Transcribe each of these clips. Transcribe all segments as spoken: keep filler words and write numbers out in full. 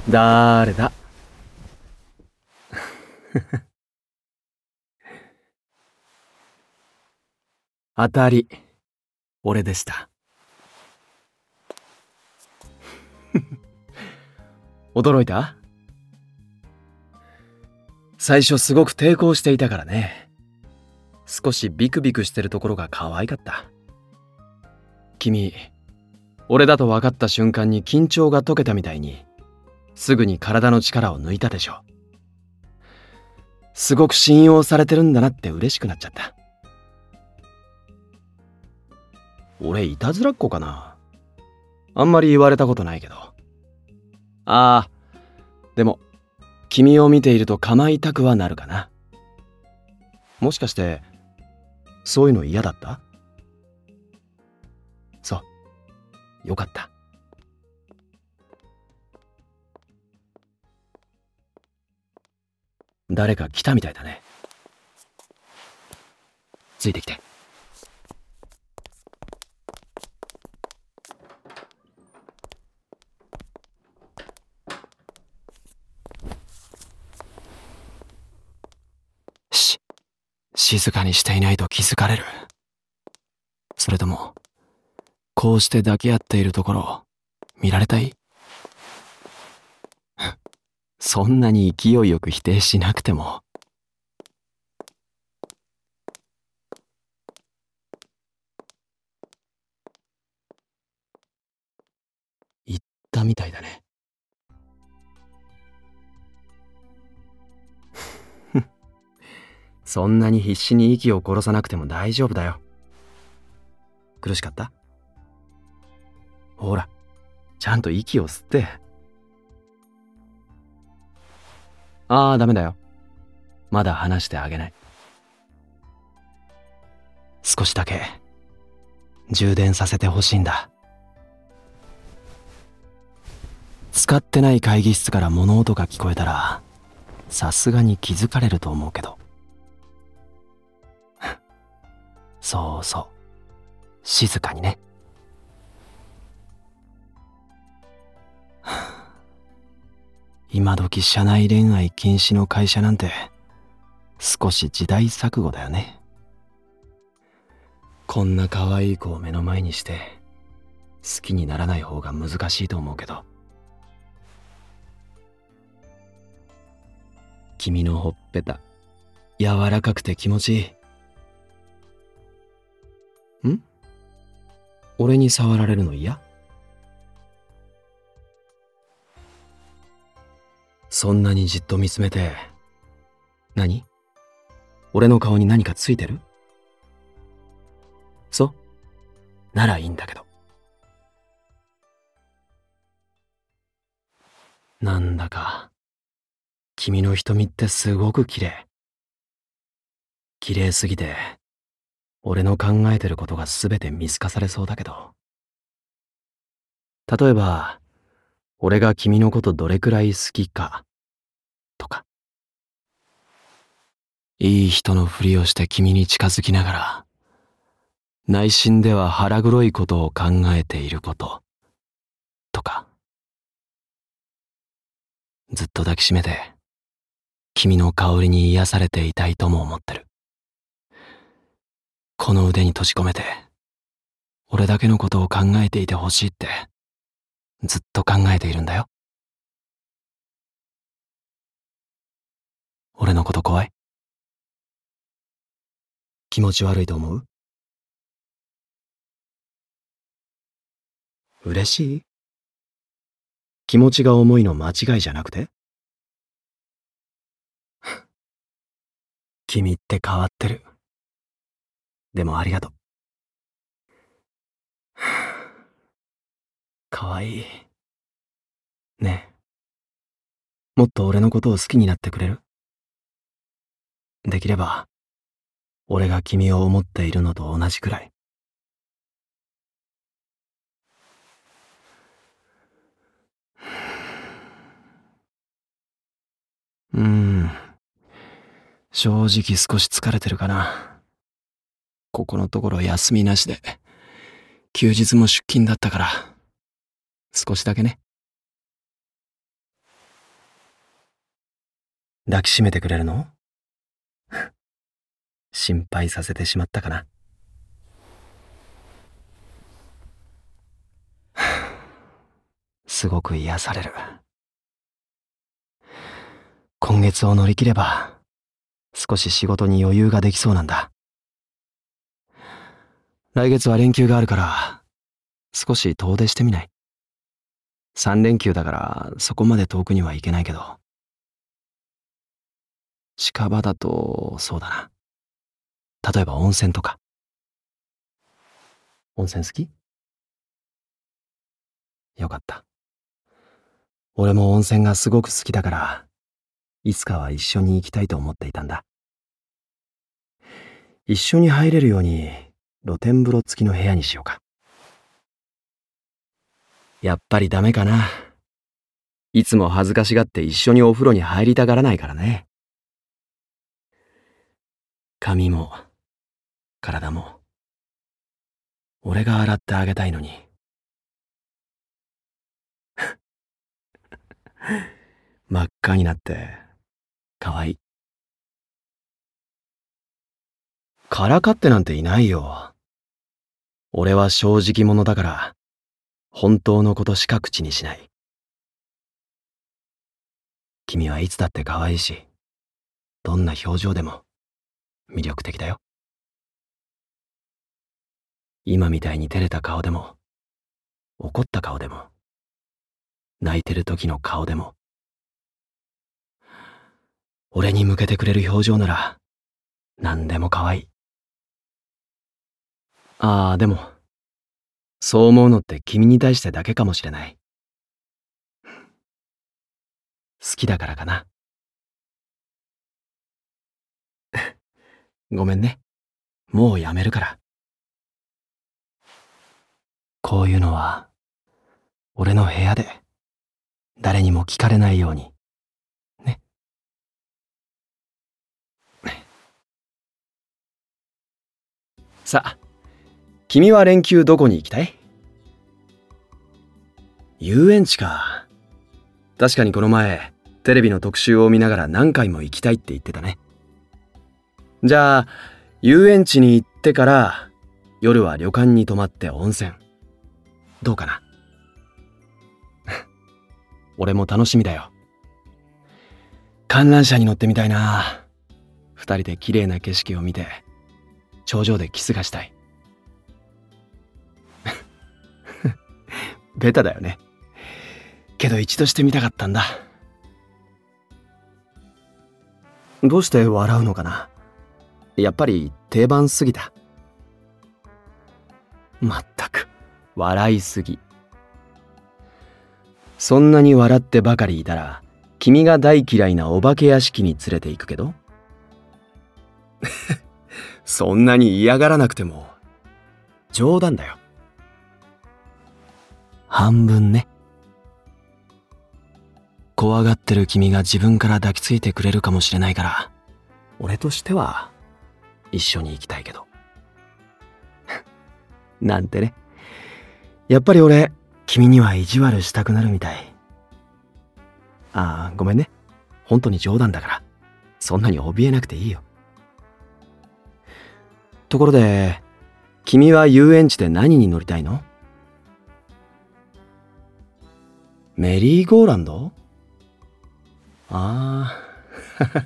だーれだ。当たり、俺でした。驚いた？最初すごく抵抗していたからね。少しビクビクしてるところが可愛かった。君、俺だと分かった瞬間に緊張が解けたみたいに、すぐに体の力を抜いたでしょ。すごく信用されてるんだなって嬉しくなっちゃった。俺いたずらっ子かな？あんまり言われたことないけど。ああ、でも君を見ていると構いたくはなるかな。もしかしてそういうの嫌だった？そう、よかった。誰か来たみたいだね。ついてきて。し、静かにしていないと気づかれる。それとも、こうして抱き合っているところを見られたい？そんなに勢いよく否定しなくても。言ったみたいだね。そんなに必死に息を殺さなくても大丈夫だよ。苦しかった？ほら、ちゃんと息を吸って。ああ、ダメだよ。まだ話してあげない。少しだけ充電させてほしいんだ。使ってない会議室から物音が聞こえたら、さすがに気づかれると思うけど。そうそう。静かにね。今時社内恋愛禁止の会社なんて少し時代錯誤だよね。こんな可愛い子を目の前にして好きにならない方が難しいと思うけど。君のほっぺた柔らかくて気持ちいい。ん？俺に触られるの嫌？そんなにじっと見つめて、何？俺の顔に何かついてる？そう？ならいいんだけど。なんだか、君の瞳ってすごく綺麗。綺麗すぎて、俺の考えてることがすべて見透かされそうだけど。例えば、俺が君のことどれくらい好きか、とか。いい人のふりをして君に近づきながら、内心では腹黒いことを考えていること、とか。ずっと抱きしめて、君の香りに癒されていたいとも思ってる。この腕に閉じ込めて、俺だけのことを考えていてほしいって、ずっと考えているんだよ。俺のこと怖い？気持ち悪いと思う？嬉しい？気持ちが重いの間違いじゃなくて？君って変わってる。でもありがとう。かわいい。ねえ、もっと俺のことを好きになってくれる？できれば、俺が君を思っているのと同じくらい。うーん。正直少し疲れてるかな。ここのところ休みなしで、休日も出勤だったから、少しだけね。 抱きしめてくれるの？心配させてしまったかな。すごく癒される。今月を乗り切れば、少し仕事に余裕ができそうなんだ。来月は連休があるから、少し遠出してみない？三連休だからそこまで遠くには行けないけど。近場だと、そうだな。例えば温泉とか。温泉好き？よかった。俺も温泉がすごく好きだから、いつかは一緒に行きたいと思っていたんだ。一緒に入れるように露天風呂付きの部屋にしようか。やっぱりダメかな。いつも恥ずかしがって一緒にお風呂に入りたがらないからね。髪も体も俺が洗ってあげたいのに。真っ赤になって可愛い。からかってなんていないよ。俺は正直者だから、本当のことしか口にしない。君はいつだって可愛いし、どんな表情でも魅力的だよ。今みたいに照れた顔でも、怒った顔でも、泣いてる時の顔でも、俺に向けてくれる表情なら、何でも可愛い。ああ、でも、そう思うのって君に対してだけかもしれない。好きだからかな。ごめんね。もうやめるから。こういうのは、俺の部屋で、誰にも聞かれないように。ね。さあ、君は連休どこに行きたい？遊園地か。確かにこの前、テレビの特集を見ながら何回も行きたいって言ってたね。じゃあ、遊園地に行ってから、夜は旅館に泊まって温泉。どうかな？俺も楽しみだよ。観覧車に乗ってみたいな。二人で綺麗な景色を見て、頂上でキスがしたい。ベタだよね。けど一度してみたかったんだ。どうして笑うのかな？やっぱり定番すぎた。まったく、笑いすぎ。そんなに笑ってばかりいたら、君が大嫌いなお化け屋敷に連れて行くけど。そんなに嫌がらなくても、冗談だよ。半分ね。怖がってる君が自分から抱きついてくれるかもしれないから、俺としては一緒に行きたいけど。なんてね。やっぱり俺、君には意地悪したくなるみたい。ああ、ごめんね。本当に冗談だから。そんなに怯えなくていいよ。ところで、君は遊園地で何に乗りたいの？メリーゴーランド？ああ。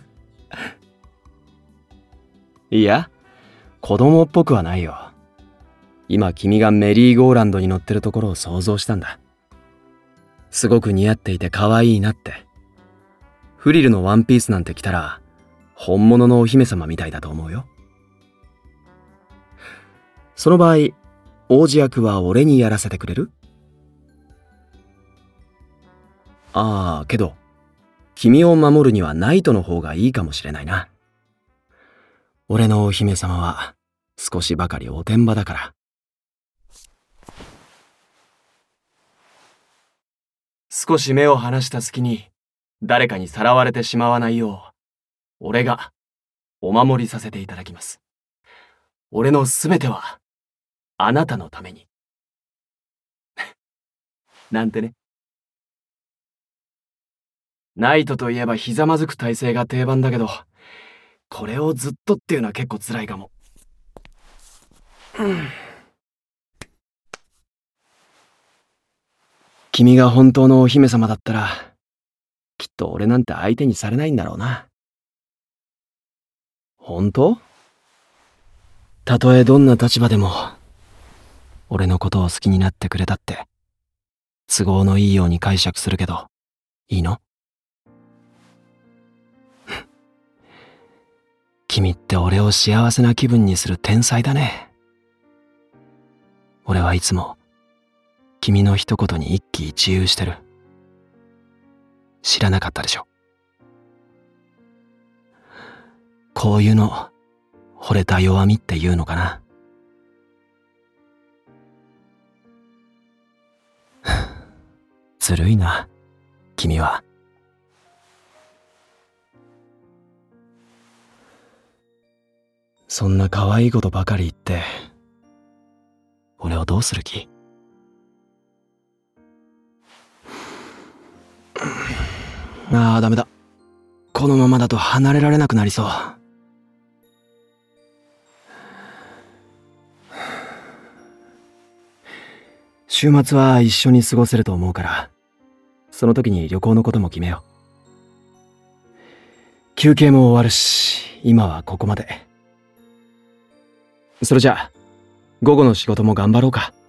いや、子供っぽくはないよ。今君がメリーゴーランドに乗ってるところを想像したんだ。すごく似合っていて可愛いなって。フリルのワンピースなんて着たら、本物のお姫様みたいだと思うよ。その場合、王子役は俺にやらせてくれる？ああ、けど、君を守るにはナイトの方がいいかもしれないな。俺のお姫様は少しばかりおてんばだから。少し目を離した隙に誰かにさらわれてしまわないよう、俺がお守りさせていただきます。俺のすべてはあなたのために。なんてね。 ナイトといえばひざまずく体勢が定番だけど、これをずっとっていうのは結構辛いかも。うん、君が本当のお姫様だったら、きっと俺なんて相手にされないんだろうな。本当？たとえどんな立場でも、俺のことを好きになってくれたって、都合のいいように解釈するけど、いいの？君って俺を幸せな気分にする天才だね。俺はいつも、君の一言に一喜一憂してる。知らなかったでしょ。こういうの、惚れた弱みっていうのかな。ずるいな、君は。そんな可愛いことばかり言って、俺をどうする気？ああ、ダメだ。このままだと離れられなくなりそう。週末は一緒に過ごせると思うから、その時に旅行のことも決めよう。休憩も終わるし、今はここまで。それじゃあ、午後の仕事も頑張ろうか。